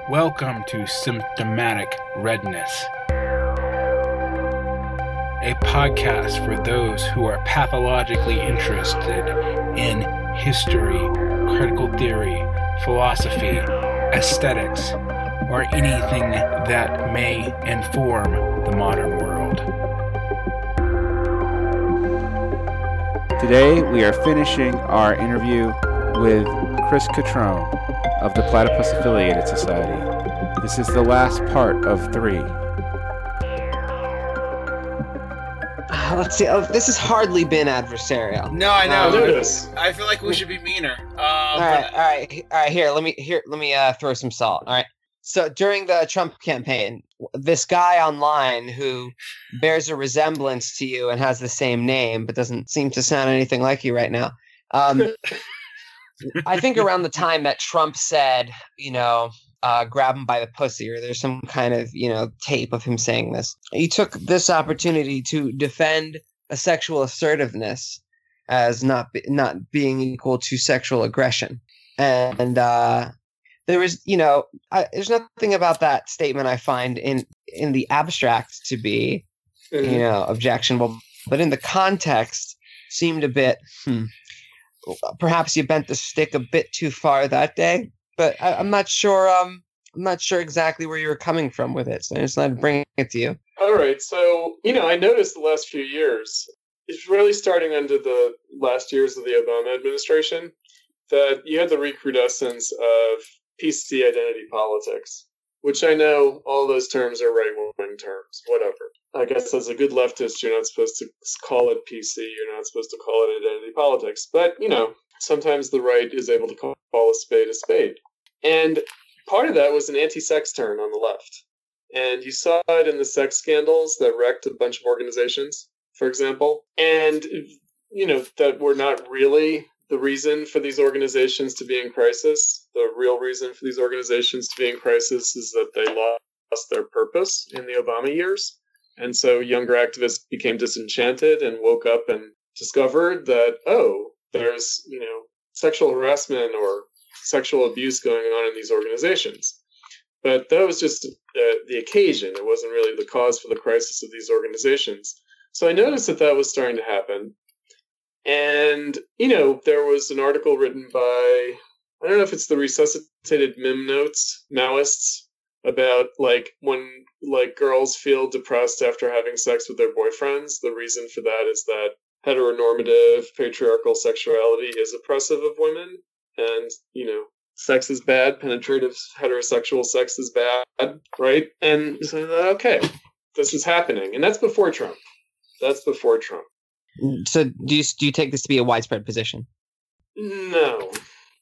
Welcome to Symptomatic Redness, a podcast for those who are pathologically interested in history, critical theory, philosophy, aesthetics, or anything that may inform the modern world. Today we are finishing our interview with Chris Cutrone of the Platypus Affiliated Society. This is the last part of 3. Let's see. Oh, this has hardly been adversarial. No, I know. Notice. I feel like we should be meaner. All right. Here, let me throw some salt. All right. So during the Trump campaign, this guy online who bears a resemblance to you and has the same name but doesn't seem to sound anything like you right now. I think around the time that Trump said, grab him by the pussy, or there's some kind of, tape of him saying this, he took this opportunity to defend a sexual assertiveness as not being equal to sexual aggression. And there was, there's nothing about that statement I find in the abstract to be, objectionable, but in the context seemed a bit, perhaps you bent the stick a bit too far that day, but I'm not sure. I'm not sure exactly where you were coming from with it, so I just wanted to bring it to you. All right, so I noticed the last few years, it's really starting under the last years of the Obama administration, that you had the recrudescence of PC identity politics, which I know all those terms are right-wing terms, whatever. I guess as a good leftist, you're not supposed to call it PC, you're not supposed to call it identity politics, but, sometimes the right is able to call a spade. And part of that was an anti-sex turn on the left. And you saw it in the sex scandals that wrecked a bunch of organizations, for example. And, that were not really the reason for these organizations to be in crisis. The real reason for these organizations to be in crisis is that they lost their purpose in the Obama years. And so younger activists became disenchanted and woke up and discovered that, there's, sexual harassment or sexual abuse going on in these organizations. But that was just the occasion. It wasn't really the cause for the crisis of these organizations. So I noticed that was starting to happen. And, there was an article written by, I don't know if it's the Resuscitated Mem Notes, Maoists, about, when, girls feel depressed after having sex with their boyfriends. The reason for that is that heteronormative patriarchal sexuality is oppressive of women. And, sex is bad. Penetrative heterosexual sex is bad, right? And so, okay, this is happening. And that's before Trump. So do you take this to be a widespread position? No,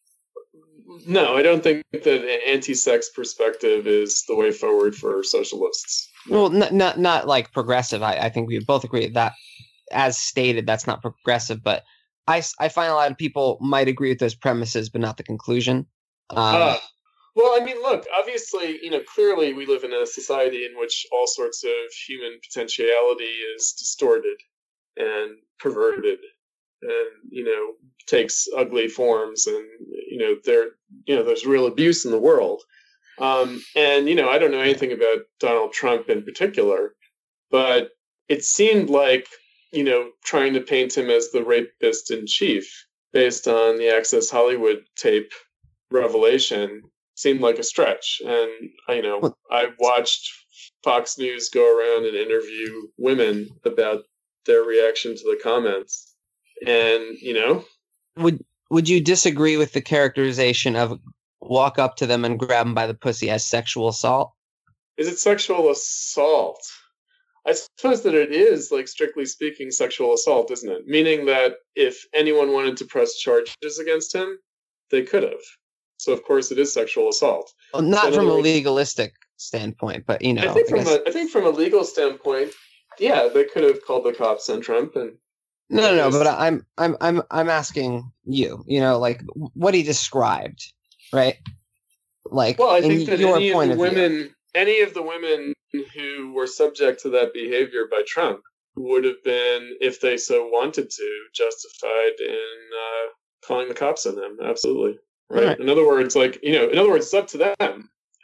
I don't think that an anti-sex perspective is the way forward for socialists. Well, not like progressive. I think we both agree that, as stated, that's not progressive. But I find a lot of people might agree with those premises, but not the conclusion. Well, I mean, look, obviously, clearly we live in a society in which all sorts of human potentiality is distorted and perverted and, takes ugly forms, and, there's real abuse in the world. And, I don't know anything about Donald Trump in particular, but it seemed like, trying to paint him as the rapist in chief based on the Access Hollywood tape revelation seemed like a stretch. And, I watched Fox News go around and interview women about their reaction to the comments. And, Would you disagree with the characterization of walk up to them and grab them by the pussy as sexual assault? Is it sexual assault? I suppose that it is, strictly speaking, sexual assault, isn't it? Meaning that if anyone wanted to press charges against him, they could have. So, of course, it is sexual assault. Well, not from a legalistic standpoint, but, I think from a legal standpoint, yeah, they could have called the cops on Trump and... No, but I'm asking you, what he described, right? Well, I think that any of the women who were subject to that behavior by Trump would have been, if they so wanted to, justified in calling the cops on them. Absolutely. Right. In other words, it's up to them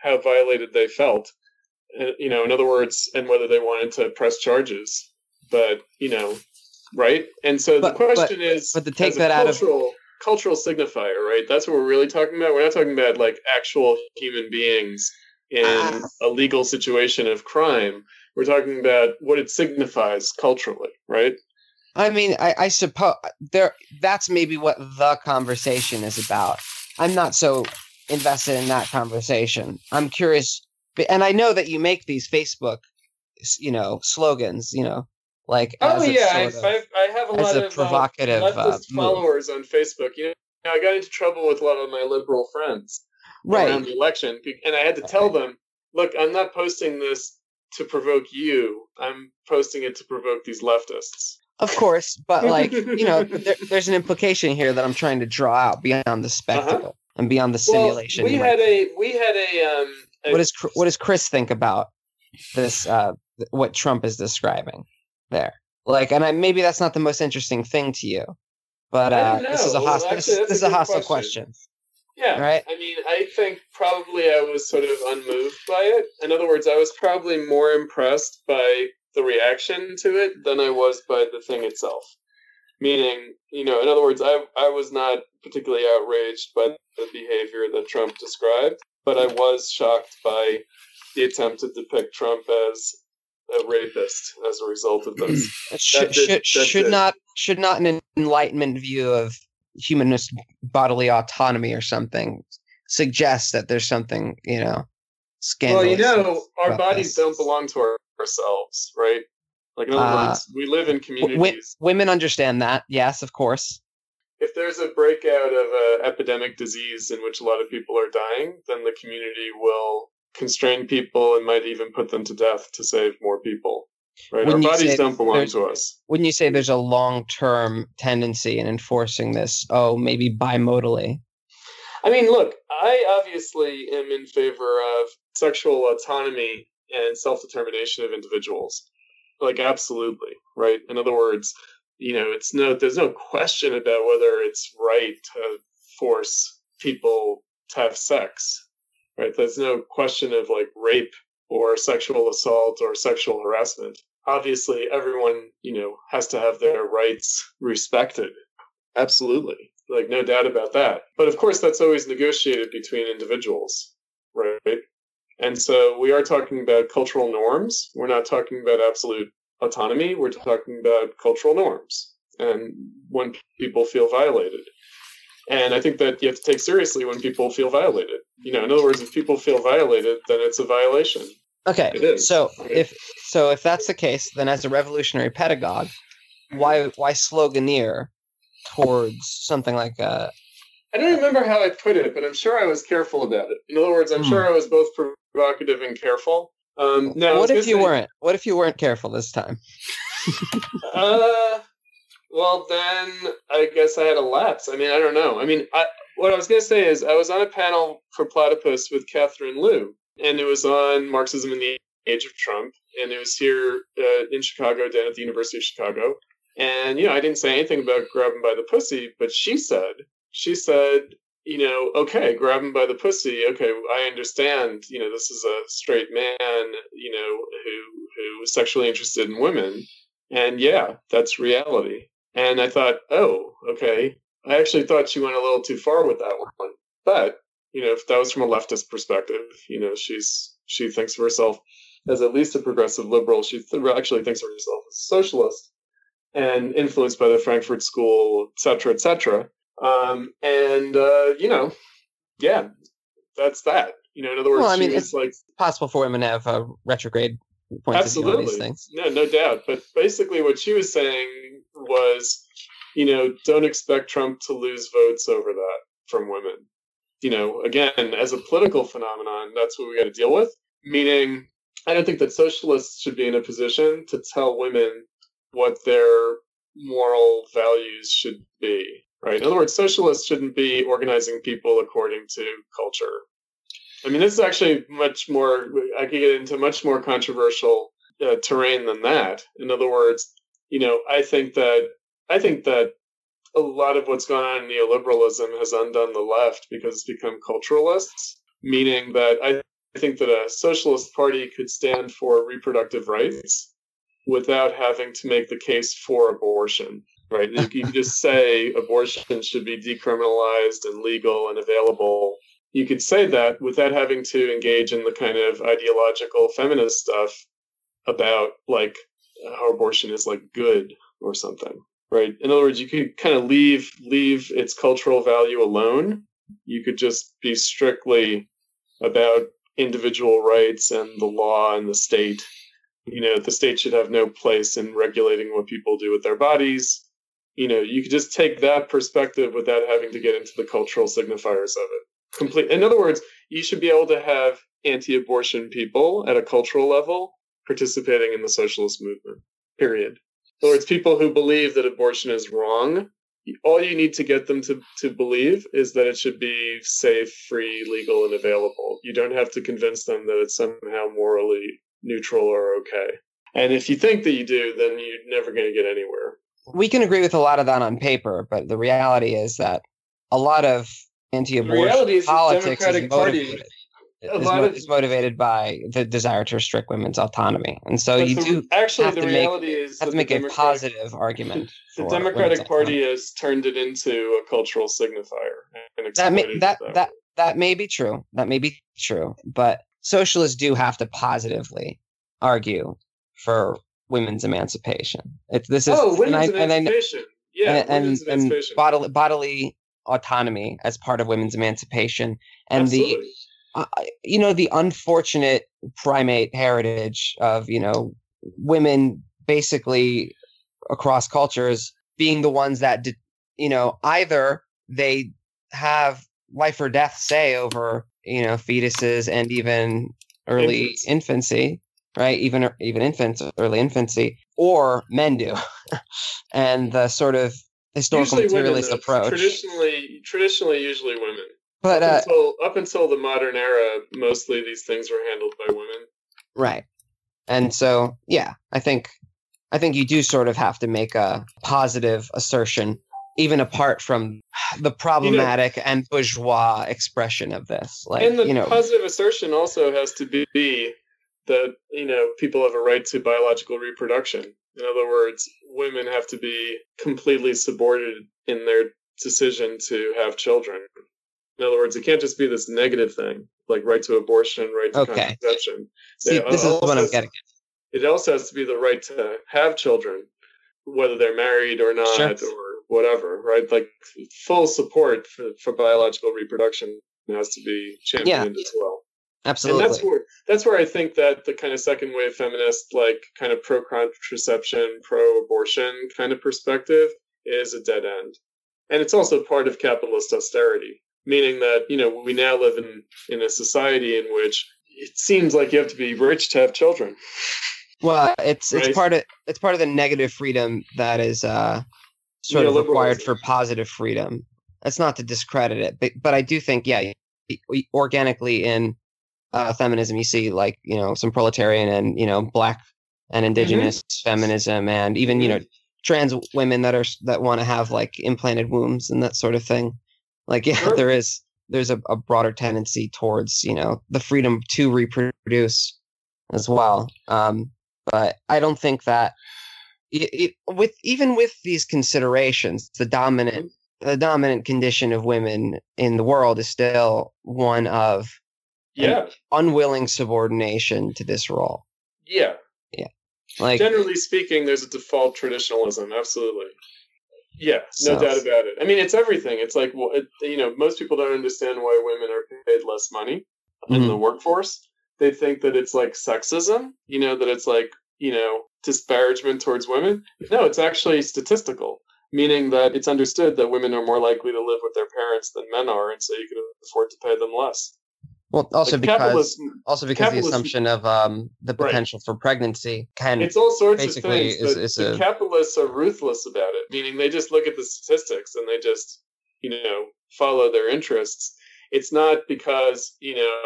how violated they felt. You know, in other words, and whether they wanted to press charges. But, you know, right? And so the question is, but to take as a that out of cultural signifier, right? That's what we're really talking about. We're not talking about like actual human beings in a legal situation of crime. We're talking about what it signifies culturally, right? I mean, I suppose that's maybe what the conversation is about. I'm not so invested in that conversation. I'm curious, and I know that you make these Facebook, you know, slogans, you know, like I have a lot of provocative leftist followers on Facebook. You know, I got into trouble with a lot of my liberal friends around the election, and I had to tell them, look, I'm not posting this to provoke you. I'm posting it to provoke these leftists. Of course, but like, you know, there's an implication here that I'm trying to draw out beyond the spectacle and beyond the simulation. We had a what does Chris think about this? What Trump is describing there, like, and maybe that's not the most interesting thing to you, but this is a hostile. This is a hostile question. Yeah, right. I mean, I think probably I was sort of unmoved by it. In other words, I was probably more impressed by the reaction to it than I was by the thing itself. Meaning, you know, in other words, I was not particularly outraged by the behavior that Trump described, but I was shocked by the attempt to depict Trump as a rapist as a result of this. Should not an Enlightenment view of humanist bodily autonomy or something suggest that there's something, you know, scandalous? Well, you know, our bodies don't belong to ourselves, right? Like, in other words, we live in communities. Women understand that, yes, of course. If there's a breakout of an epidemic disease in which a lot of people are dying, then the community will constrain people and might even put them to death to save more people. Right? Our bodies don't belong to us. Wouldn't you say there's a long-term tendency in enforcing this? Oh, maybe bimodally. I mean, look, I obviously am in favor of sexual autonomy and self-determination of individuals. Like, absolutely, right? In other words, you know, there's no question about whether it's right to force people to have sex, right? There's no question of like rape or sexual assault or sexual harassment. Obviously, everyone, you know, has to have their rights respected. Absolutely. Like, no doubt about that. But of course, that's always negotiated between individuals, right? And so we are talking about cultural norms. We're not talking about absolute autonomy. We're talking about cultural norms and when people feel violated. And I think that you have to take seriously when people feel violated. You know, in other words, if people feel violated, then it's a violation. Okay. It is. So if that's the case, then as a revolutionary pedagogue, why sloganeer towards something like a... I don't remember how I put it, but I'm sure I was careful about it. In other words, I'm sure I was both provocative and careful. What if you weren't? What if you weren't careful this time? Well, then I guess I had a lapse. I mean, I don't know. I mean, what I was going to say is I was on a panel for Platypus with Catherine Liu, and it was on Marxism in the Age of Trump, and it was here in Chicago, down at the University of Chicago. And, you know, I didn't say anything about grabbing by the pussy, but she said, you know, okay, grab him by the pussy. Okay, I understand, you know, this is a straight man, you know, who is sexually interested in women. And yeah, that's reality. And I thought, oh, okay. I actually thought she went a little too far with that one. But, you know, if that was from a leftist perspective, you know, she thinks of herself as at least a progressive liberal. She actually thinks of herself as a socialist and influenced by the Frankfurt School, et cetera, et cetera. You know, yeah, that's that. You know, in other words, well, I mean, it's like possible for women to have a retrograde points of view on these things. No doubt. But basically, what she was saying was, you know, don't expect Trump to lose votes over that from women. You know, again, as a political phenomenon, that's what we got to deal with. Meaning, I don't think that socialists should be in a position to tell women what their moral values should be. Right. In other words, socialists shouldn't be organizing people according to culture. I mean, this is actually much more, I could get into much more controversial terrain than that. In other words, you know, I think that a lot of what's gone on in neoliberalism has undone the left because it's become culturalists, meaning that I think that a socialist party could stand for reproductive rights without having to make the case for abortion, right? You can just say abortion should be decriminalized and legal and available. You could say that without having to engage in the kind of ideological feminist stuff about like how abortion is like good or something, right? In other words, you could kind of leave its cultural value alone. You could just be strictly about individual rights and the law and the state. The state should have no place in regulating what people do with their bodies. You could just take that perspective without having to get into the cultural signifiers of it. In other words, you should be able to have anti-abortion people at a cultural level participating in the socialist movement, period. In other words, people who believe that abortion is wrong, all you need to get them to believe is that it should be safe, free, legal, and available. You don't have to convince them that it's somehow morally neutral or okay. And if you think that you do, then you're never going to get anywhere. We can agree with a lot of that on paper, but the reality is that a lot of anti-abortion politics is motivated by the desire to restrict women's autonomy. And so have to make a positive argument. The Democratic Party has turned it into a cultural signifier and exploited that may be true. That may be true, but socialists do have to positively argue for women's emancipation. Women's emancipation. And bodily autonomy as part of women's emancipation, and Absolutely. the unfortunate primate heritage of women basically across cultures being the ones that either they have life or death say over fetuses and even early infancy, right? Even infants, early infancy, or men do. And the sort of historical materialist approach. Traditionally, usually women. But up until the modern era, mostly these things were handled by women. Right. And so, yeah, I think you do sort of have to make a positive assertion, even apart from the problematic and bourgeois expression of this. And the positive assertion also has to be that, people have a right to biological reproduction. In other words, women have to be completely subordinate in their decision to have children. In other words, it can't just be this negative thing, like right to abortion, right to contraception. See, this is what I'm getting at. It also has to be the right to have children, whether they're married or not, or whatever, right? Like full support for biological reproduction has to be championed as well. Absolutely. And that's where I think that the kind of second wave feminist, like kind of pro-contraception, pro-abortion kind of perspective is a dead end. And it's also part of capitalist austerity, meaning that, we now live in a society in which it seems like you have to be rich to have children. Well, it's part of the negative freedom that is sort of required for positive freedom. That's not to discredit it, but I do think, organically in feminism, you see like some proletarian and Black and indigenous feminism, and even trans women that want to have like implanted wombs and that sort of thing. Like there's a broader tendency towards the freedom to reproduce as well. But I don't think that with these considerations, the dominant condition of women in the world is still one of unwilling subordination to this role. Yeah. Like, generally speaking, there's a default traditionalism. Absolutely. Yeah, no doubt about it. I mean, it's everything. It's like, most people don't understand why women are paid less money in the workforce. They think that it's like sexism, that it's like, disparagement towards women. No, it's actually statistical, meaning that it's understood that women are more likely to live with their parents than men are, and so you can afford to pay them less. Well, also because the assumption of the potential for pregnancy it's all sorts of things. The capitalists are ruthless about it, meaning they just look at the statistics and they just follow their interests. It's not because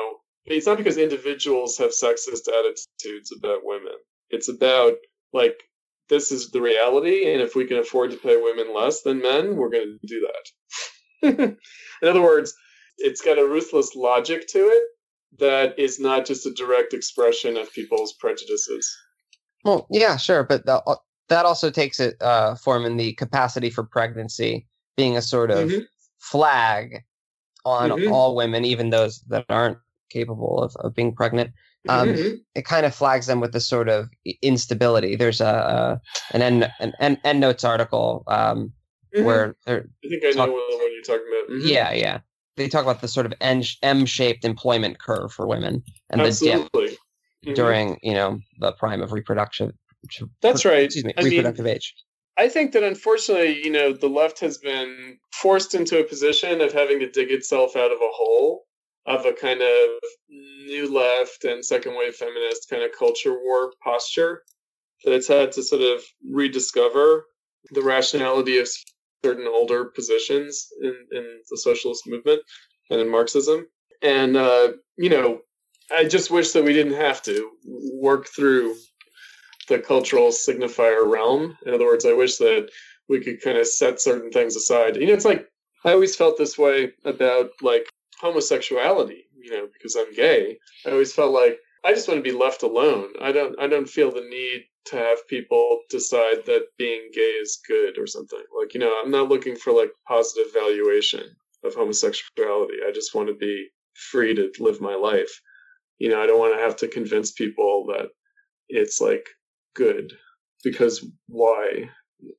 individuals have sexist attitudes about women. It's about like this is the reality, and if we can afford to pay women less than men, we're going to do that. In other words, it's got a ruthless logic to it, that is not just a direct expression of people's prejudices. Well, yeah, sure, but that also takes it form in the capacity for pregnancy being a sort of flag on all women, even those that aren't capable of being pregnant. It kind of flags them with this sort of instability. There's an EndNotes article where I think I know what you're talking about. Yeah. They talk about the sort of M-shaped employment curve for women and Absolutely. the dip during, the prime of reproductive. That's right. Excuse me, reproductive age. I think that unfortunately, the left has been forced into a position of having to dig itself out of a hole of a kind of new left and second wave feminist kind of culture war posture that it's had to sort of rediscover the rationality of certain older positions in the socialist movement and in Marxism. And, I just wish that we didn't have to work through the cultural signifier realm. In other words, I wish that we could kind of set certain things aside. It's like, I always felt this way about like homosexuality, because I'm gay. I always felt like I just want to be left alone. I don't feel the need to have people decide that being gay is good or something. Like, I'm not looking for like positive valuation of homosexuality. I just want to be free to live my life. I don't want to have to convince people that it's like good, because why?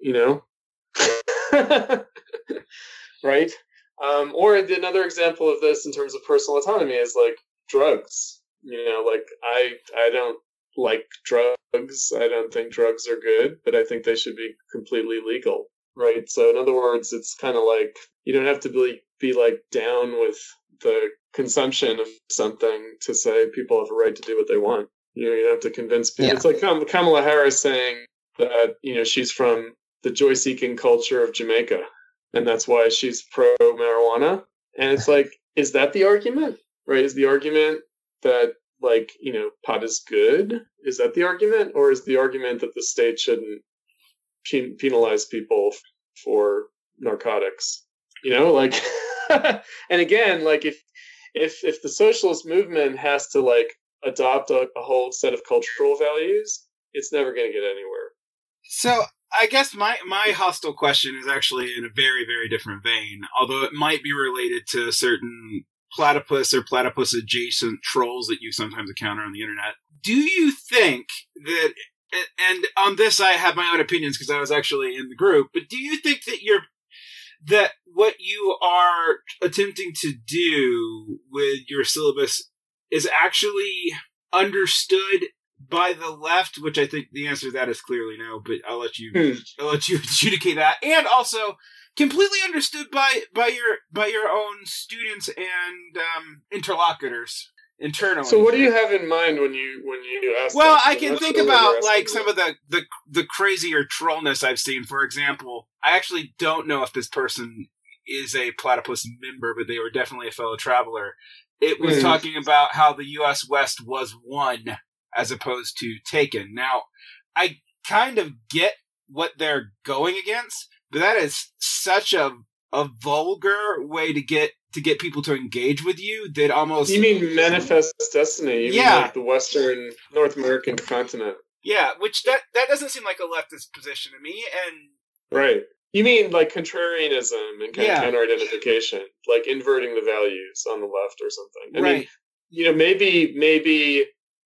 Right? Or another example of this in terms of personal autonomy is like drugs. Like I don't like drugs. I don't think drugs are good, but I think they should be completely legal. Right? So in other words, it's kind of like you don't have to be like down with the consumption of something to say people have a right to do what they want. You don't have to convince people. Yeah. It's like Kamala Harris saying that, she's from the joy-seeking culture of Jamaica, and that's why she's pro-marijuana. And it's like, is that the argument? Right? Is the argument that, like, pot is good? Is that the argument? Or is the argument that the state shouldn't penalize people for narcotics? And again, like, if the socialist movement has to, like, adopt a whole set of cultural values, it's never going to get anywhere. So I guess my hostile question is actually in a very, very different vein, although it might be related to certain platypus or platypus adjacent trolls that you sometimes encounter on the internet. Do you think that, and on this I have my own opinions because I was actually in the group, but do you think that what you are attempting to do with your syllabus is actually understood by the left, which I think the answer to that is clearly no, but I'll let you adjudicate that, and also completely understood by your own students and interlocutors internally. So what do you have in mind when you ask? Well, I can think about like some of the crazier trollness I've seen. For example, I actually don't know if this person is a platypus member, but they were definitely a fellow traveler. It was talking about how the U.S. West was won as opposed to taken. Now, I kind of get what they're going against, but that is such a vulgar way to get people to engage with you that almost... You mean manifest destiny? You mean like the Western North American continent? Yeah, which that doesn't seem like a leftist position to me, and... Right. You mean like contrarianism and kind of counter-identification, like inverting the values on the left or something. I mean, maybe,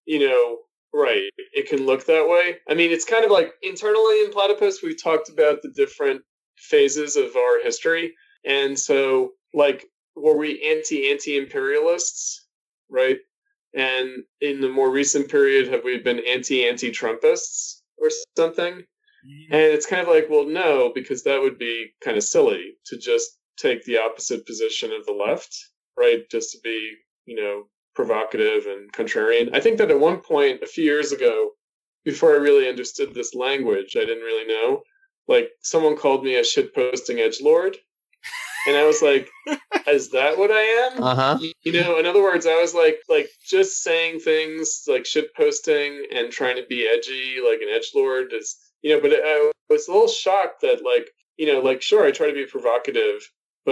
right, it can look that way. I mean, it's kind of like internally in Platypus, we've talked about the different phases of our history. And so, like, were we anti-imperialists, right? And in the more recent period, have we been anti-Trumpists or something? And it's kind of like, well, no, because that would be kind of silly to just take the opposite position of the left, right? Just to be, provocative and contrarian. I think that at one point, a few years ago, before I really understood this language, I didn't really know, like, someone called me a shitposting edgelord. And I was like, is that what I am? Uh-huh. In other words, I was like just saying things like shitposting and trying to be edgy, like an edgelord is, but I was a little shocked that sure, I try to be provocative, but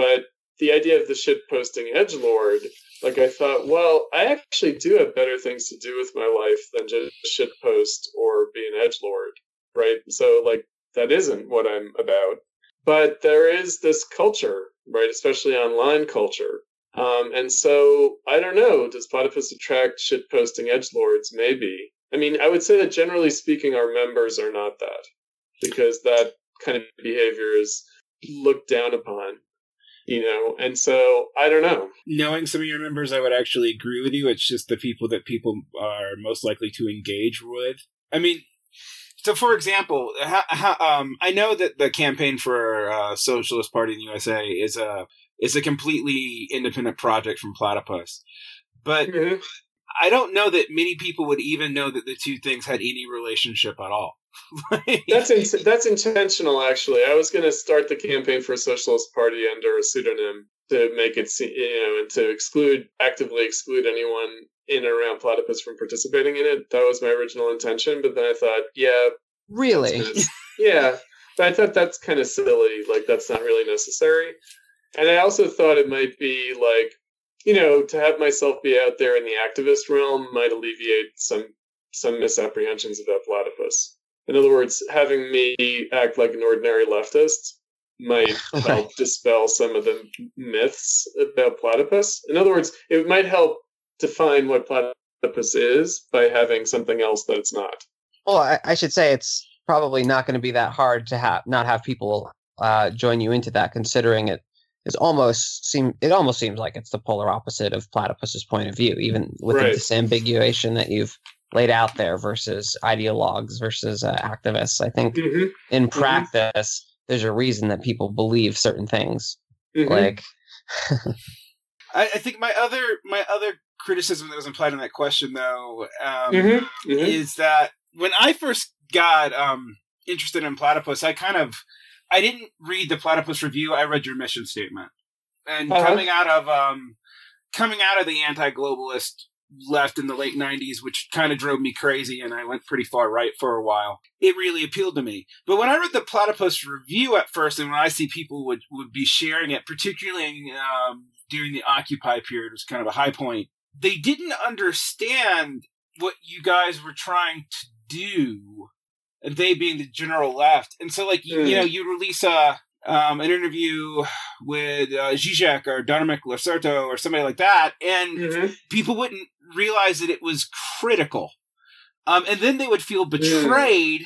the idea of the shitposting edgelord, like I thought, well, I actually do have better things to do with my life than just shitpost or be an edgelord, right? So like that isn't what I'm about. But there is this culture, right, especially online culture. And so I don't know, does Platypus attract shitposting edgelords? Maybe. I mean, I would say that generally speaking, our members are not that, because that kind of behavior is looked down upon. And so I don't know. Knowing some of your members, I would actually agree with you. It's just the people that people are most likely to engage with. I mean, so for example, I know that the campaign for Socialist Party in the USA is a completely independent project from Platypus, but I don't know that many people would even know that the two things had any relationship at all. That's intentional, actually. I was going to start the campaign for a Socialist Party under a pseudonym to make it, and to actively exclude anyone in and around Platypus from participating in it. That was my original intention, but then I thought, really, but I thought that's kind of silly. Like, that's not really necessary. And I also thought it might be like, to have myself be out there in the activist realm might alleviate some misapprehensions about Platypus. In other words, having me act like an ordinary leftist might help dispel some of the myths about Platypus. In other words, it might help define what Platypus is by having something else that it's not. Well, I should say it's probably not going to be that hard to not have people join you into that, considering it almost seems like it's the polar opposite of Platypus's point of view, even with the disambiguation that you've laid out there versus ideologues versus activists. I think in practice, there's a reason that people believe certain things. Like, I think my other criticism that was implied in that question, though, is that when I first got interested in Platypus, I didn't read the Platypus Review. I read your mission statement, and coming out of the anti-globalist left in the late 90s, which kind of drove me crazy, and I went pretty far right for a while. It really appealed to me. But when I read the Platypus Review at first, and when I see people would be sharing it, particularly during the Occupy period, was kind of a high point, they didn't understand what you guys were trying to do, and they being the general left. And so, like, you release an interview with Zizek or Dominik Lacerto or somebody like that, and people wouldn't realize that it was critical. And then they would feel betrayed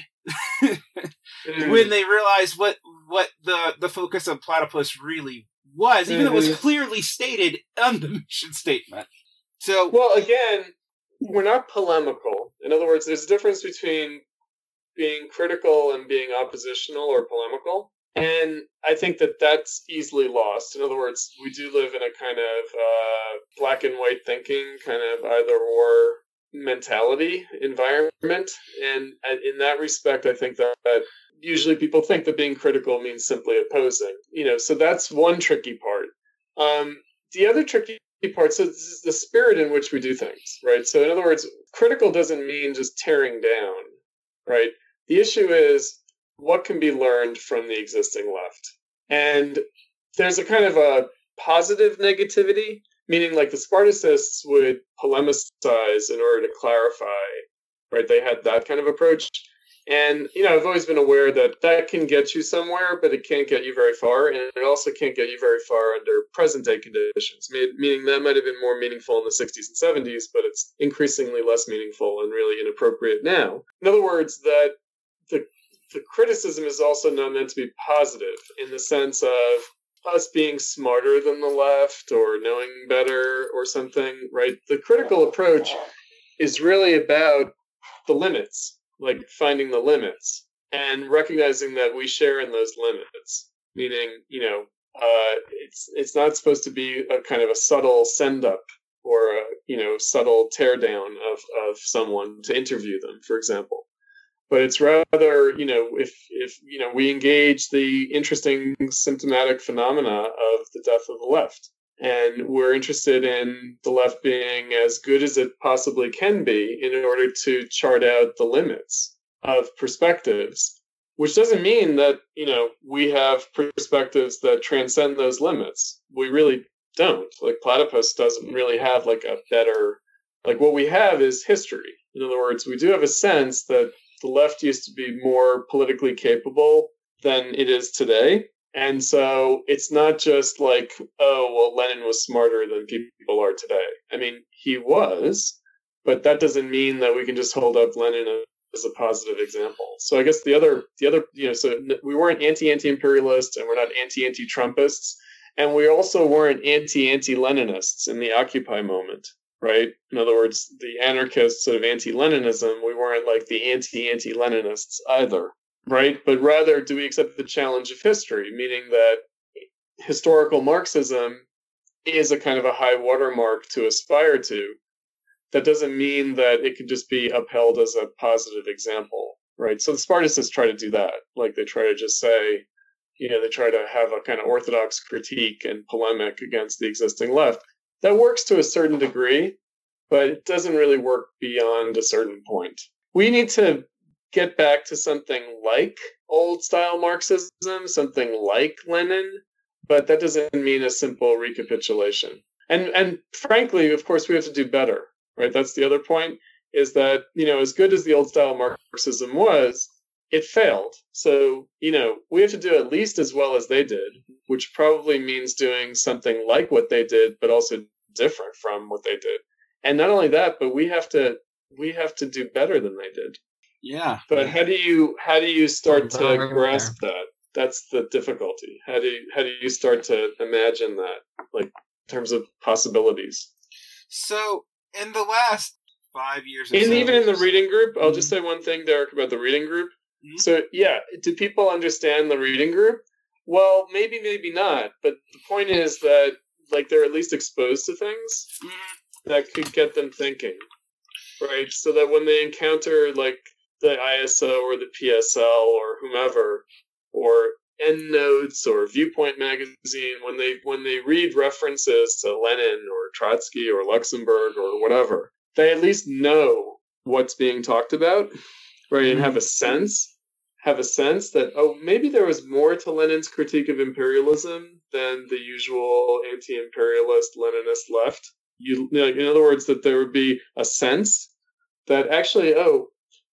when they realized what the focus of Platypus really was, even though it was clearly stated on the mission statement. So, well, again, we're not polemical. In other words, there's a difference between being critical and being oppositional or polemical. And I think that that's easily lost. In other words, we do live in a kind of black and white thinking, kind of either or mentality environment. And in that respect, I think that usually people think that being critical means simply opposing. So that's one tricky part. The other tricky part, so this is the spirit in which we do things, right? So in other words, critical doesn't mean just tearing down, right? The issue is, what can be learned from the existing left? And there's a kind of a positive negativity, meaning like the Spartacists would polemicize in order to clarify, right? They had that kind of approach. And, I've always been aware that can get you somewhere, but it can't get you very far. And it also can't get you very far under present-day conditions, meaning that might have been more meaningful in the 60s and 70s, but it's increasingly less meaningful and really inappropriate now. In other words, that the criticism is also not meant to be positive in the sense of us being smarter than the left or knowing better or something, right? The critical approach is really about the limits, like finding the limits and recognizing that we share in those limits, meaning, it's not supposed to be a kind of a subtle send up or a, subtle tear down of someone to interview them, for example. But it's rather, if we engage the interesting symptomatic phenomena of the death of the left, and we're interested in the left being as good as it possibly can be in order to chart out the limits of perspectives which doesn't mean that, we have perspectives that transcend those limits. We really don't. Like, Platypus doesn't really have like a better, like, what we have is history. In other words, we do have a sense that the left used to be more politically capable than it is today. And so it's not just like, oh, well, Lenin was smarter than people are today. I mean, he was, but that doesn't mean that we can just hold up Lenin as a positive example. So I guess the other, so we weren't anti-imperialists, and we're not anti-Trumpists, and we also weren't anti-Leninists in the Occupy moment, right? In other words, the anarchist sort of anti-Leninism, we weren't like the anti-Leninists either. Right, but rather, do we accept the challenge of history, meaning that historical Marxism is a kind of a high watermark to aspire to? That doesn't mean that it could just be upheld as a positive example, right? So the Spartacists try to do that. Like, they try to just say, they try to have a kind of orthodox critique and polemic against the existing left. That works to a certain degree, but it doesn't really work beyond a certain point. We need to get back to something like old-style Marxism, something like Lenin, but that doesn't mean a simple recapitulation. And frankly, of course, we have to do better, right? That's the other point, is that, as good as the old-style Marxism was, it failed. So, we have to do at least as well as they did, which probably means doing something like what they did, but also different from what they did. And not only that, but we have to do better than they did. Yeah. But how do you start to grasp that? That's the difficulty. How do you start to imagine that, like, in terms of possibilities? So in the last 5 years, even in the reading group, I'll just say one thing, Derek, about the reading group. Mm-hmm. So yeah, do people understand the reading group? Well, maybe not. But the point is that, like, they're at least exposed to things that could get them thinking, right? So that when they encounter, like, the ISO or the PSL or whomever, or EndNotes or Viewpoint magazine, when they read references to Lenin or Trotsky or Luxemburg or whatever, they at least know what's being talked about, right? And have a sense that, oh, maybe there was more to Lenin's critique of imperialism than the usual anti-imperialist Leninist left. In other words, that there would be a sense that actually, oh,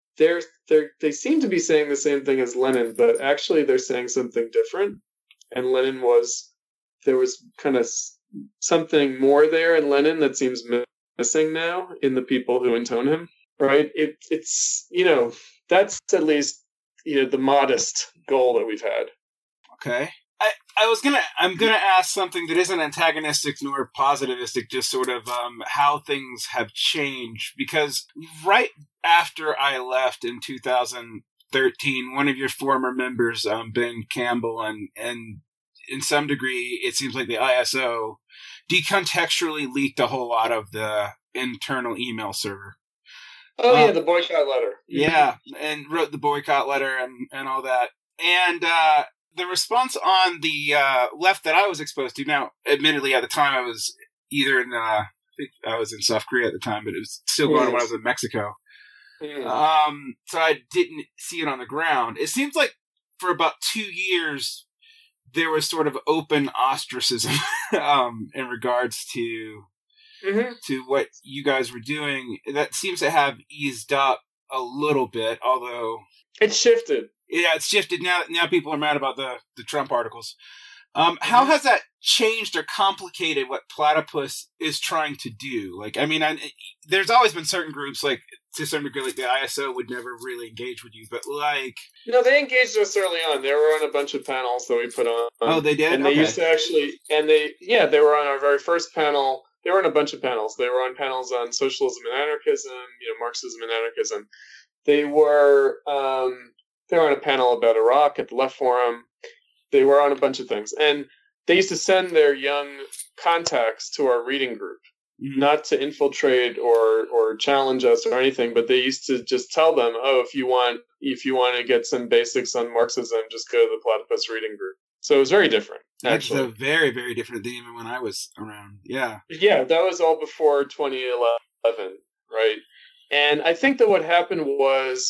they seem to be saying the same thing as Lenin, but actually they're saying something different. And there was kind of something more there in Lenin that seems missing now in the people who intone him, right? It's that's at least, the modest goal that we've had. Okay. I'm gonna ask something that isn't antagonistic nor positivistic, just sort of how things have changed. Because right after I left in 2013, one of your former members, Ben Campbell, and in some degree, it seems like the ISO decontextually leaked a whole lot of the internal email server. Oh yeah, the boycott letter. Yeah, and wrote the boycott letter and all that. And the response on the left that I was exposed to, now, admittedly, at the time I was either in, I think I was in South Korea at the time, but it was still going on when I was in Mexico. So I didn't see it on the ground. It seems like for about 2 years, there was sort of open ostracism in regards to what you guys were doing. That seems to have eased up a little bit, although it's shifted. Yeah, it's shifted. Now people are mad about the Trump articles. How has that changed or complicated what Platypus is trying to do? Like, I mean, there's always been certain groups, like, to some degree, like the ISO would never really engage with you, but like... No, they engaged us early on. They were on a bunch of panels that we put on. Oh, they did? And they used to actually... they were on our very first panel. They were on a bunch of panels. They were on panels on socialism and anarchism, Marxism and anarchism. They were on a panel about Iraq at the Left Forum. They were on a bunch of things. And they used to send their young contacts to our reading group, not to infiltrate or challenge us or anything, but they used to just tell them, oh, if you want to get some basics on Marxism, just go to the Platypus reading group. So it was very different, actually. That's very, very different than even when I was around. Yeah. Yeah, that was all before 2011, right? And I think that what happened was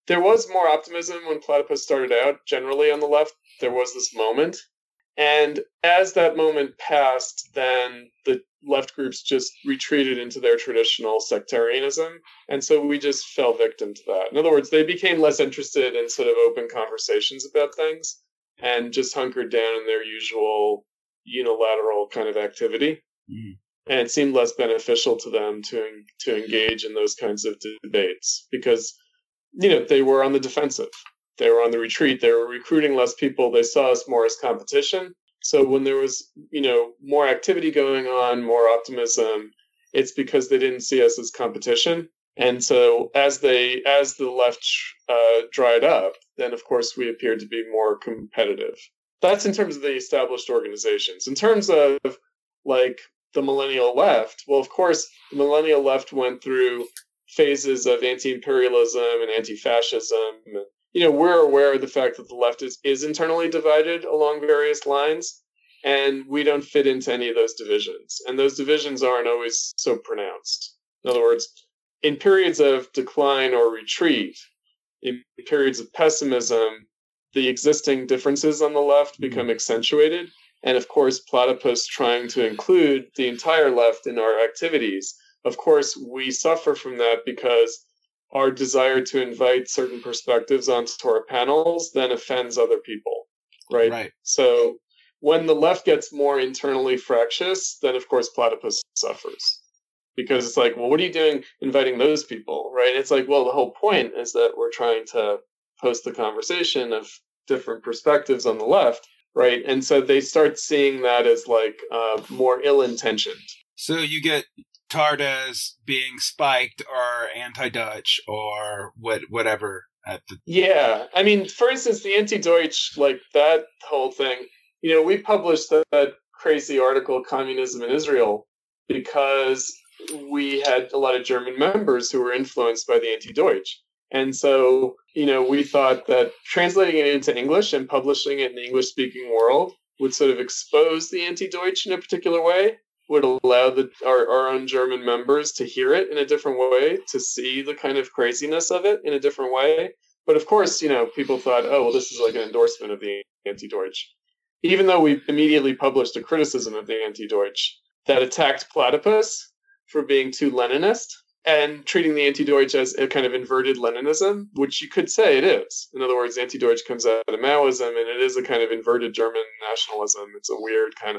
there was more optimism when Platypus started out. Generally on the left, there was this moment. And as that moment passed, then the left groups just retreated into their traditional sectarianism. And so we just fell victim to that. In other words, they became less interested in sort of open conversations about things and just hunkered down in their usual unilateral kind of activity. Mm. And it seemed less beneficial to them to engage in those kinds of debates because, they were on the defensive. They were on the retreat. They were recruiting less people. They saw us more as competition. So when there was, more activity going on, more optimism, it's because they didn't see us as competition. And so as the left dried up, then of course we appeared to be more competitive. That's in terms of the established organizations. In terms of like the millennial left, well, of course, the millennial left went through phases of anti-imperialism and anti-fascism. And, we're aware of the fact that the left is internally divided along various lines, and we don't fit into any of those divisions. And those divisions aren't always so pronounced. In other words, in periods of decline or retreat, in periods of pessimism, the existing differences on the left become accentuated. And of course, Platypus trying to include the entire left in our activities, of course, we suffer from that because our desire to invite certain perspectives onto our panels then offends other people, right? Right. So when the left gets more internally fractious, then of course Platypus suffers. Because it's like, well, what are you doing inviting those people, right? It's like, well, the whole point is that we're trying to host the conversation of different perspectives on the left, right? And so they start seeing that as like more ill-intentioned. So you get tarred as being spiked or anti-Dutch or whatever at the... Yeah. I mean, for instance, the anti-Deutsch, like that whole thing, we published that crazy article, Communism in Israel, because we had a lot of German members who were influenced by the anti-Deutsch. And so, we thought that translating it into English and publishing it in the English-speaking world would sort of expose the anti-Deutsch in a particular way, would allow our own German members to hear it in a different way, to see the kind of craziness of it in a different way. But of course, people thought, oh, well, this is like an endorsement of the anti-Deutsch. Even though we immediately published a criticism of the anti-Deutsch that attacked Platypus for being too Leninist and treating the anti-Deutsch as a kind of inverted Leninism, which you could say it is. In other words, anti-Deutsch comes out of Maoism, and it is a kind of inverted German nationalism. It's a weird kind of,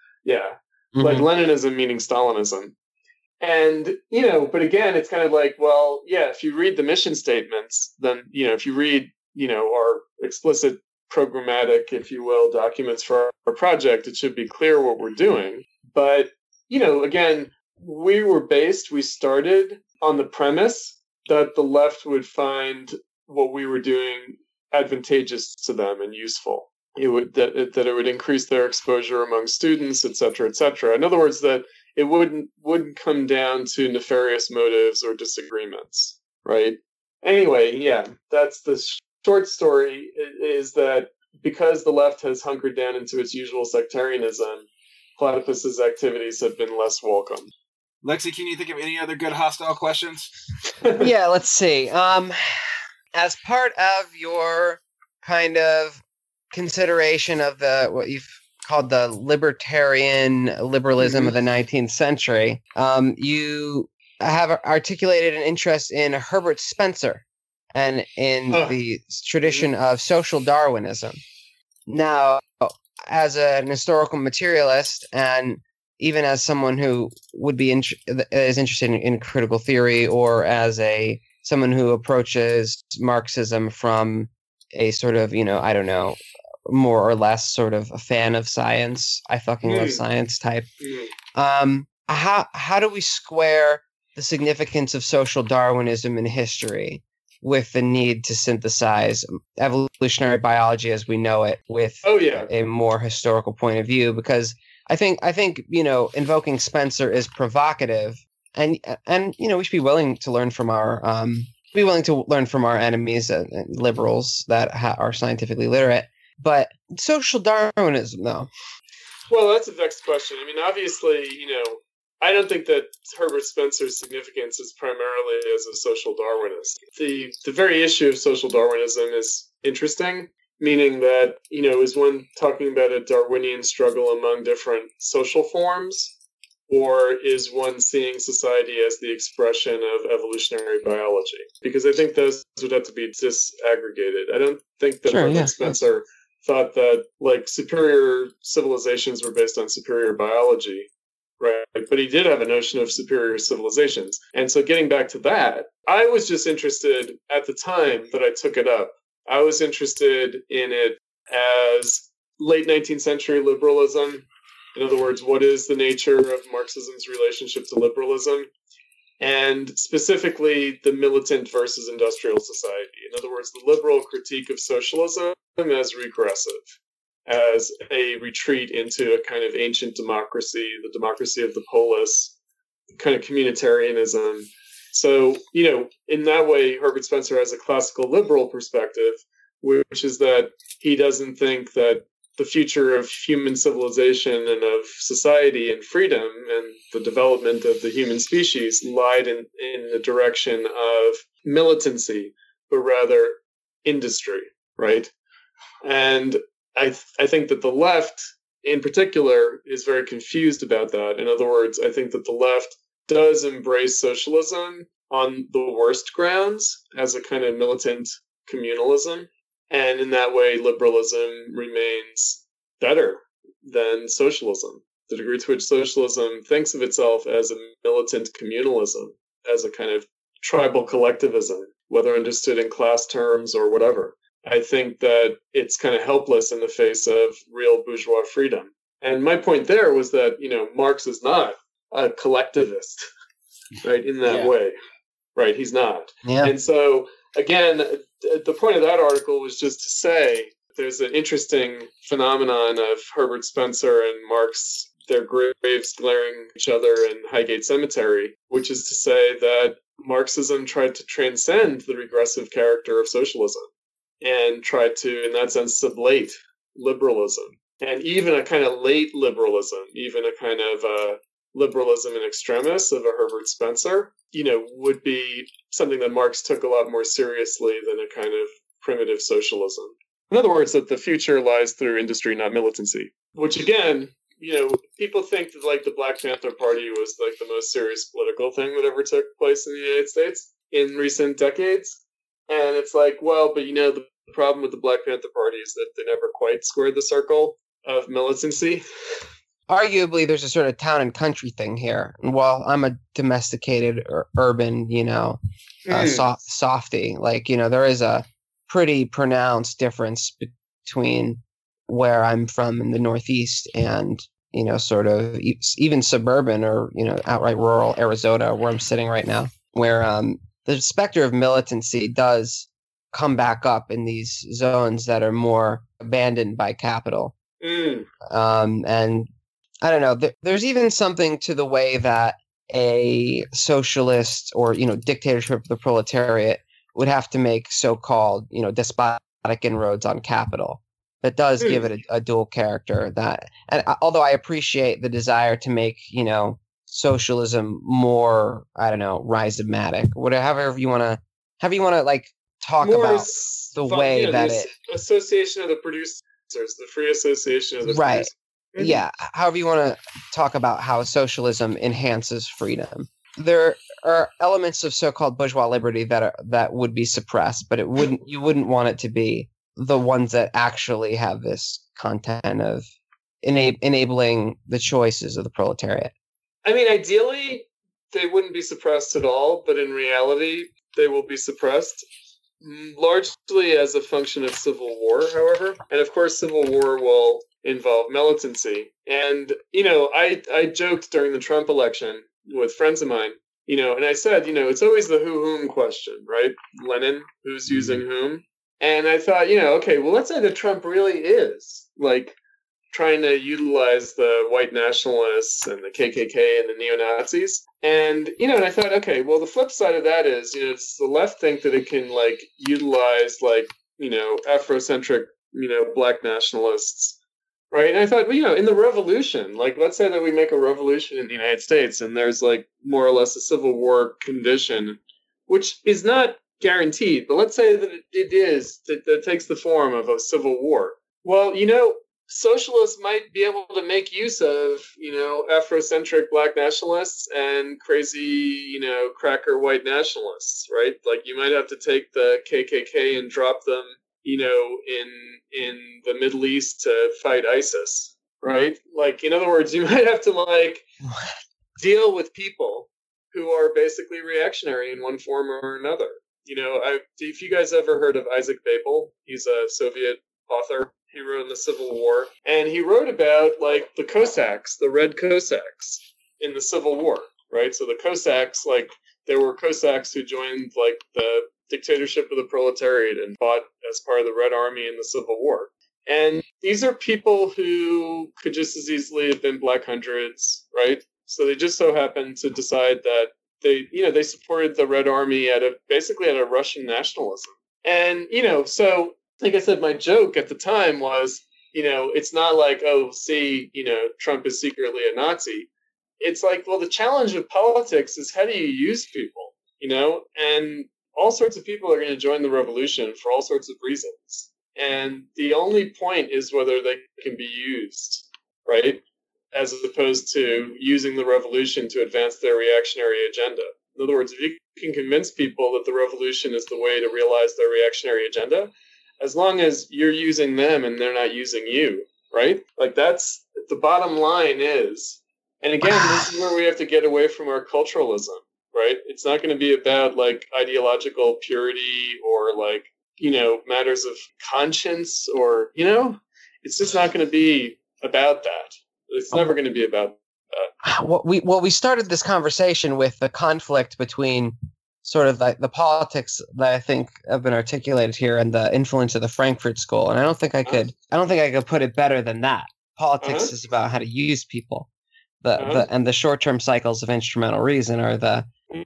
like Leninism meaning Stalinism. And, but again, it's kind of like, well, yeah, if you read the mission statements, then, if you read, our explicit programmatic, if you will, documents for our project, it should be clear what we're doing. But, again, we started on the premise that the left would find what we were doing advantageous to them and useful. It would increase their exposure among students, et cetera, et cetera. In other words, that it wouldn't come down to nefarious motives or disagreements, right? Anyway, yeah, that's the short story, is that because the left has hunkered down into its usual sectarianism, Platypus's activities have been less welcome. Lexi, can you think of any other good hostile questions? Yeah, let's see. As part of your kind of consideration of what you've called the libertarian liberalism of the 19th century, you have articulated an interest in Herbert Spencer and in the tradition of social Darwinism. Now, as an historical materialist, and even as someone who would be is interested in critical theory, or as someone who approaches Marxism from a sort of, more or less sort of a fan of science, I fucking love science type. How do we square the significance of social Darwinism in history with the need to synthesize evolutionary biology as we know it with a more historical point of view? Because I think invoking Spencer is provocative, and we should be willing to learn from our enemies, liberals that are scientifically literate. But social Darwinism, though. Well, that's a vexed question. I mean, obviously, I don't think that Herbert Spencer's significance is primarily as a social Darwinist. The very issue of social Darwinism is interesting, meaning that, is one talking about a Darwinian struggle among different social forms, or is one seeing society as the expression of evolutionary biology? Because I think those would have to be disaggregated. I don't think that Herbert Spencer thought that superior civilizations were based on superior biology, right? But he did have a notion of superior civilizations. And so getting back to that, I was just interested at the time that I took it up. I was interested in it as late 19th century liberalism. In other words, what is the nature of Marxism's relationship to liberalism? And specifically, the militant versus industrial society. In other words, the liberal critique of socialism as regressive, as a retreat into a kind of ancient democracy, the democracy of the polis, kind of communitarianism. So, in that way, Herbert Spencer has a classical liberal perspective, which is that he doesn't think that the future of human civilization and of society and freedom and the development of the human species lied in the direction of militancy, but rather industry, right? And I think that the left, in particular, is very confused about that. In other words, I think that the left does embrace socialism on the worst grounds as a kind of militant communalism. And in that way, liberalism remains better than socialism. The degree to which socialism thinks of itself as a militant communalism, as a kind of tribal collectivism, whether understood in class terms or whatever. I think that it's kind of helpless in the face of real bourgeois freedom. And my point there was that, Marx is not a collectivist, right, in that way. Right, he's not. Yeah. And so, again, the point of that article was just to say there's an interesting phenomenon of Herbert Spencer and Marx, their graves glaring at each other in Highgate Cemetery, which is to say that Marxism tried to transcend the regressive character of socialism and tried to, in that sense, sublate liberalism. And even a kind of late liberalism, even a kind of liberalism in extremis of a Herbert Spencer, would be something that Marx took a lot more seriously than a kind of primitive socialism. In other words, that the future lies through industry, not militancy. Which again, people think that the Black Panther Party was the most serious political thing that ever took place in the United States in recent decades. And it's but the problem with the Black Panther Party is that they never quite squared the circle of militancy. Arguably, there's a sort of town and country thing here. While I'm a domesticated urban, softy, there is a pretty pronounced difference between where I'm from in the Northeast and, sort of even suburban or, outright rural Arizona, where I'm sitting right now, where the specter of militancy does come back up in these zones that are more abandoned by capital. And I don't know. There's even something to the way that a socialist or, dictatorship of the proletariat would have to make so-called, despotic inroads on capital. That does give it a dual character. And although I appreciate the desire to make, socialism more, I don't know, rhizomatic, however you want to talk more about the way that it association of the producers, the free association of the right. producers. Yeah, however you want to talk about how socialism enhances freedom. There are elements of so-called bourgeois liberty that would be suppressed, but you wouldn't want it to be the ones that actually have this content of enabling the choices of the proletariat. I mean, ideally, they wouldn't be suppressed at all, but in reality, they will be suppressed, largely as a function of civil war, however. And of course, civil war will involve militancy. And, I joked during the Trump election with friends of mine, and I said, it's always the who-whom question, right? Lenin, who's using whom? And I thought, okay, well, let's say that Trump really is, trying to utilize the white nationalists and the KKK and the neo-Nazis. And, and I thought, okay, well, the flip side of that is, does the left think that it can, utilize, Afrocentric, black nationalists right? And I thought, well, in the revolution, like, let's say that we make a revolution in the United States and there's like more or less a civil war condition, which is not guaranteed, but let's say that it is, that takes the form of a civil war. Well, socialists might be able to make use of, Afrocentric black nationalists and crazy, cracker white nationalists, right? Like, you might have to take the KKK and drop them, in the Middle East to fight ISIS, right? Like, in other words, you might have to, like, deal with people who are basically reactionary in one form or another. If you guys ever heard of Isaac Babel, he's a Soviet author. He wrote in the Civil War, and he wrote about, like, the Cossacks, the Red Cossacks in the Civil War, right? So the Cossacks, like, there were Cossacks who joined, like, the dictatorship of the proletariat and fought as part of the Red Army in the Civil War. And these are people who could just as easily have been Black Hundreds, right? So they just so happened to decide that they supported the Red Army basically out of Russian nationalism. And, so like I said, my joke at the time was, it's not like, oh, see, Trump is secretly a Nazi. It's like, well, the challenge of politics is how do you use people, and all sorts of people are going to join the revolution for all sorts of reasons. And the only point is whether they can be used, right? As opposed to using the revolution to advance their reactionary agenda. In other words, if you can convince people that the revolution is the way to realize their reactionary agenda, as long as you're using them and they're not using you, right? Like, that's the bottom line is. And again, this is where we have to get away from our culturalism, right? It's not going to be about, like, ideological purity or, like, matters of conscience or, it's just not going to be about that. It's never going to be about that. We started this conversation with the conflict between sort of the politics that I think have been articulated here and the influence of the Frankfurt School. And I don't think I could put it better than that. Politics is about how to use people. And the short-term cycles of instrumental reason are the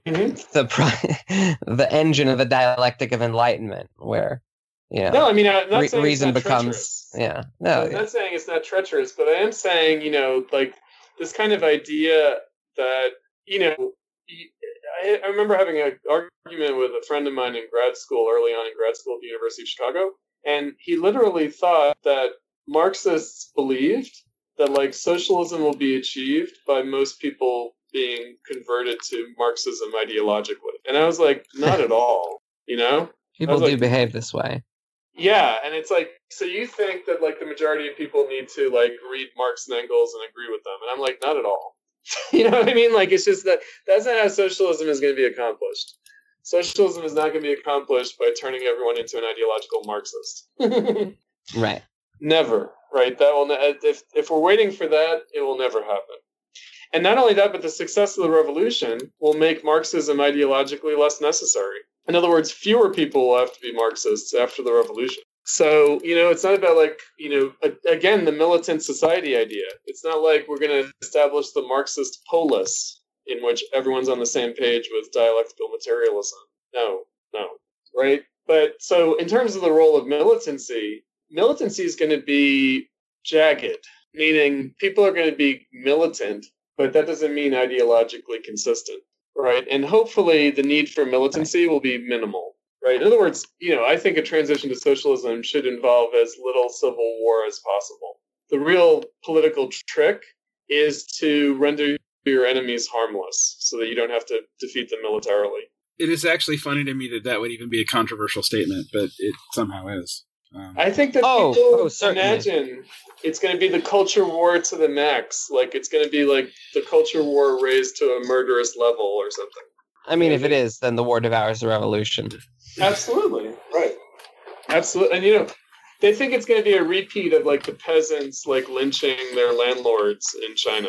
engine of the dialectic of enlightenment, where No, I mean, I'm not saying reason it's not becomes treacherous. I'm not saying it's not treacherous, but I am saying, like, this kind of idea that, I remember having an argument with a friend of mine in grad school, early on in grad school at the University of Chicago, and he literally thought that Marxists believed that, like, socialism will be achieved by most people being converted to Marxism ideologically. And I was like, not at all, People do behave this way. Yeah, and it's like, so you think that, like, the majority of people need to, like, read Marx and Engels and agree with them. And I'm like, not at all. You know what I mean? Like, it's just that's not how socialism is going to be accomplished. Socialism is not going to be accomplished by turning everyone into an ideological Marxist. Right. Never. Right? That will if we're waiting for that, it will never happen. And not only that, but the success of the revolution will make Marxism ideologically less necessary. In other words, fewer people will have to be Marxists after the revolution. So, it's not about, like, again, the militant society idea. It's not like we're going to establish the Marxist polis in which everyone's on the same page with dialectical materialism. No, right? But so in terms of the role of militancy is going to be jagged, meaning people are going to be militant, but that doesn't mean ideologically consistent, right? And hopefully the need for militancy will be minimal. Right. In other words, I think a transition to socialism should involve as little civil war as possible. The real political trick is to render your enemies harmless so that you don't have to defeat them militarily. It is actually funny to me that would even be a controversial statement, but it somehow is. I think that people imagine it's going to be the culture war to the max. Like, it's going to be like the culture war raised to a murderous level or something. I mean, if it is, then the war devours the revolution. Absolutely. Right. Absolutely. And, they think it's going to be a repeat of, like, the peasants, like, lynching their landlords in China.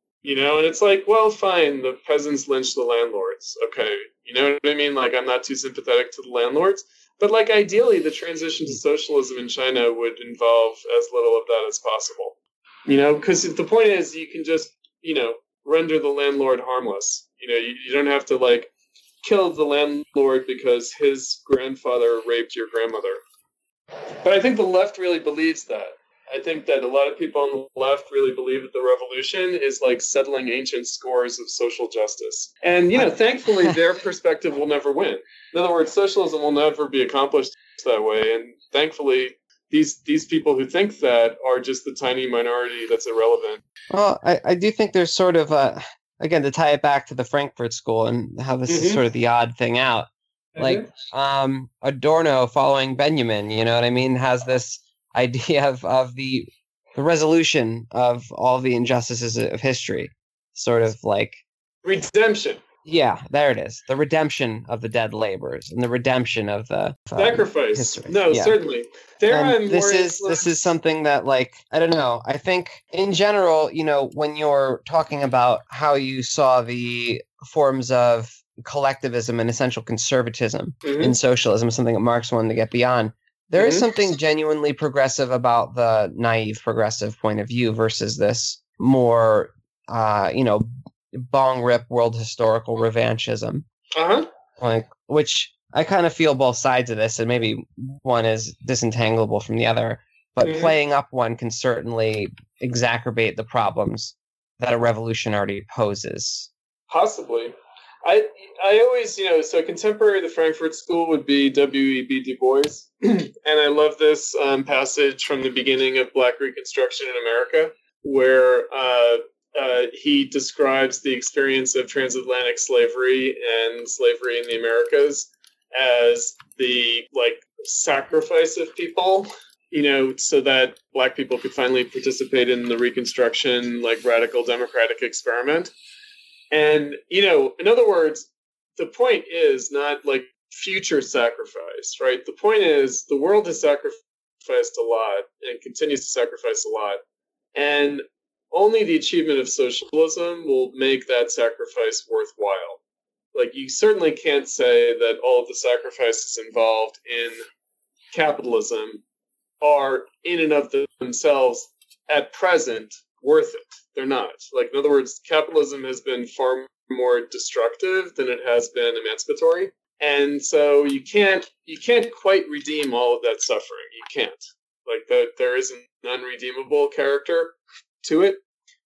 And it's like, well, fine, the peasants lynch the landlords. Okay. You know what I mean? Like, I'm not too sympathetic to the landlords. But, like, ideally, the transition to socialism in China would involve as little of that as possible. Because the point is, you can just, render the landlord harmless. You don't have to, like, kill the landlord because his grandfather raped your grandmother. But I think the left really believes that. I think that a lot of people on the left really believe that the revolution is like settling ancient scores of social justice. And, thankfully, their perspective will never win. In other words, socialism will never be accomplished that way. And thankfully, these people who think that are just the tiny minority that's irrelevant. Well, I do think there's sort of again, to tie it back to the Frankfurt School and how this is sort of the odd thing out. Like Adorno following Benjamin, you know what I mean, has this idea of the resolution of all the injustices of history, sort of like redemption. Yeah, there it is. The redemption of the dead laborers and the redemption of the sacrifice. History. No, certainly. This is something that, like, I don't know. I think in general, when you're talking about how you saw the forms of collectivism and essential conservatism in socialism, something that Marx wanted to get beyond, there is something genuinely progressive about the naive progressive point of view versus this more, bong rip world historical revanchism. Like, which I kind of feel both sides of this, and maybe one is disentangleable from the other, but playing up one can certainly exacerbate the problems that a revolution already poses. Possibly. I always, so contemporary of the Frankfurt School would be W.E.B. Du Bois. And I love this passage from the beginning of Black Reconstruction in America, where he describes the experience of transatlantic slavery and slavery in the Americas as the sacrifice of people, so that Black people could finally participate in the Reconstruction, radical democratic experiment. And, in other words, the point is not future sacrifice, right? The point is the world has sacrificed a lot and continues to sacrifice a lot. And only the achievement of socialism will make that sacrifice worthwhile. You certainly can't say that all of the sacrifices involved in capitalism are in and of themselves at present worth it. They're not. In other words, capitalism has been far more destructive than it has been emancipatory. And so you can't quite redeem all of that suffering. You can't. There is an unredeemable character to it.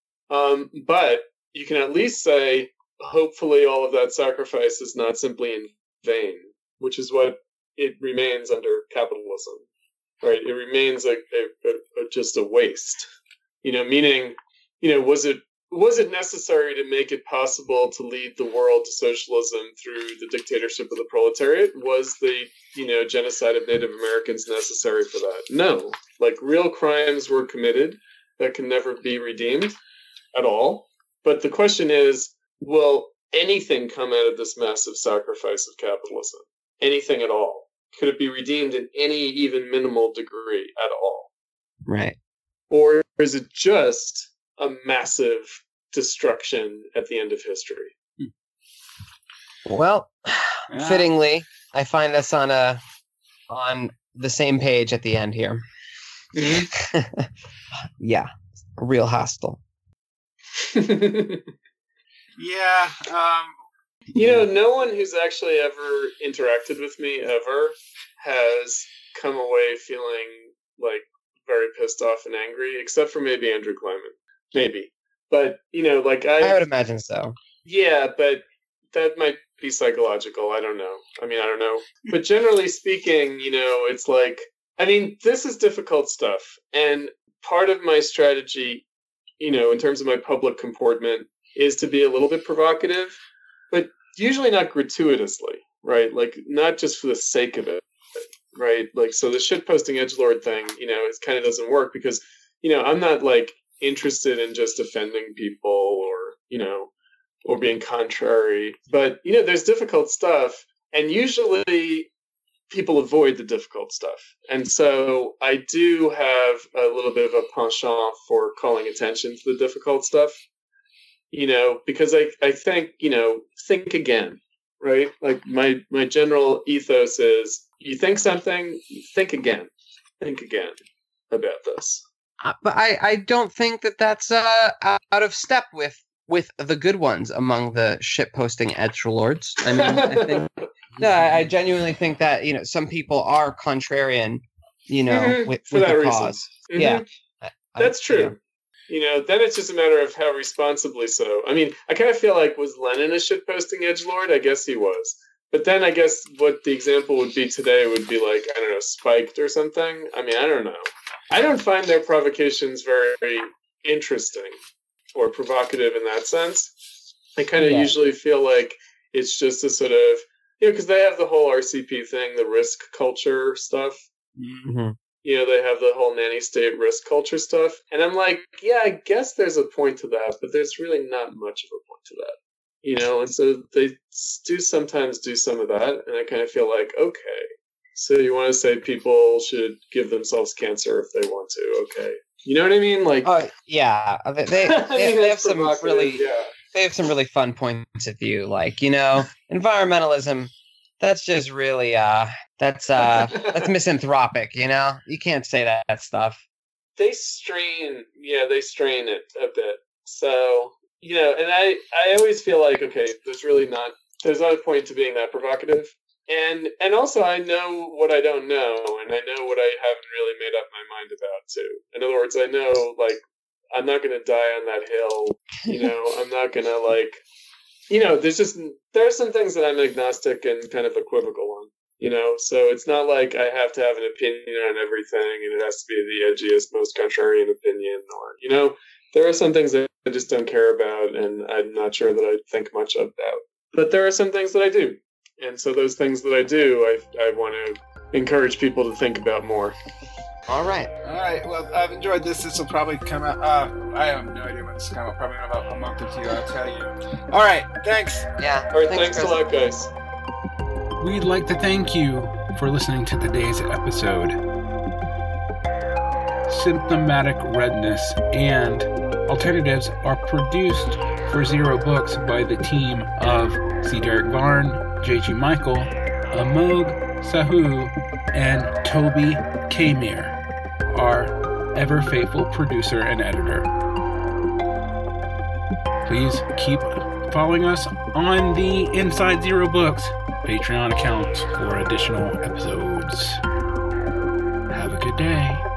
But you can at least say, hopefully all of that sacrifice is not simply in vain, which is what it remains under capitalism, right? It remains just a waste, meaning, was it necessary to make it possible to lead the world to socialism through the dictatorship of the proletariat? Was the, genocide of Native Americans necessary for that? No. Real crimes were committed that can never be redeemed at all. But the question is, will anything come out of this massive sacrifice of capitalism? Anything at all? Could it be redeemed in any even minimal degree at all? Right. Or is it just a massive destruction at the end of history? Well, fittingly, I find us on the same page at the end here. Yeah, real hostile. Yeah. No one who's actually ever interacted with me ever has come away feeling very pissed off and angry, except for maybe Andrew Kleiman. Maybe. But, I would imagine so. Yeah, but that might be psychological. I don't know. I don't know. But generally speaking, it's this is difficult stuff. And part of my strategy, in terms of my public comportment, is to be a little bit provocative, but usually not gratuitously, right? Not just for the sake of it, right? So the shitposting edgelord thing, it kind of doesn't work because, I'm not interested in just offending people or being contrary. But, there's difficult stuff, and usually people avoid the difficult stuff. And so I do have a little bit of a penchant for calling attention to the difficult stuff, because I think, think again, right? My general ethos is, you think something, think again about this. But I don't think that that's out of step with the good ones among the shitposting edgelords. I think I genuinely think that some people are contrarian, with the cause. Mm-hmm. Yeah, That's true. Then it's just a matter of how responsibly so. I mean, I kind of feel like, was Lenin a shitposting edgelord? I guess he was. But then I guess what the example would be today would be like, I don't know, Spiked or something. I mean, I don't know. I don't find their provocations very interesting or provocative in that sense. I kind of usually feel like it's just a sort of, because they have the whole RCP thing, the risk culture stuff. Mm-hmm. They have the whole nanny state risk culture stuff. And I'm like, yeah, I guess there's a point to that, but there's really not much of a point to that. And so they do sometimes do some of that. And I kind of feel like, okay, so you want to say people should give themselves cancer if they want to. Okay. You know what I mean? Like, yeah, they have some really, they have some really fun points of view. Like, environmentalism, that's just really, that's misanthropic, you can't say that stuff. They strain it a bit. So, and I always feel like, okay, there's not a point to being that provocative. And also I know what I don't know, and I know what I haven't really made up my mind about too. In other words, I know, like, I'm not going to die on that hill, I'm not going to there are some things that I'm agnostic and kind of equivocal on, so it's not like I have to have an opinion on everything and it has to be the edgiest, most contrarian opinion, or, there are some things that I just don't care about and I'm not sure that I think much about. But there are some things that I do. And so those things that I do, I want to encourage people to think about more. All right. Well, I've enjoyed this. This will probably come out. I have no idea when this will come out. Probably in about a month or two, I'll tell you. All right. Thanks. Yeah. All right. Thanks a lot, guys. We'd like to thank you for listening to today's episode. Symptomatic Redness and Alternatives are produced for Zero Books by the team of C. Derek Varn, J.G. Michael, Amog Sahu, and Toby Kamir, our ever-faithful producer and editor. Please keep following us on the Inside Zero Books Patreon account for additional episodes. Have a good day.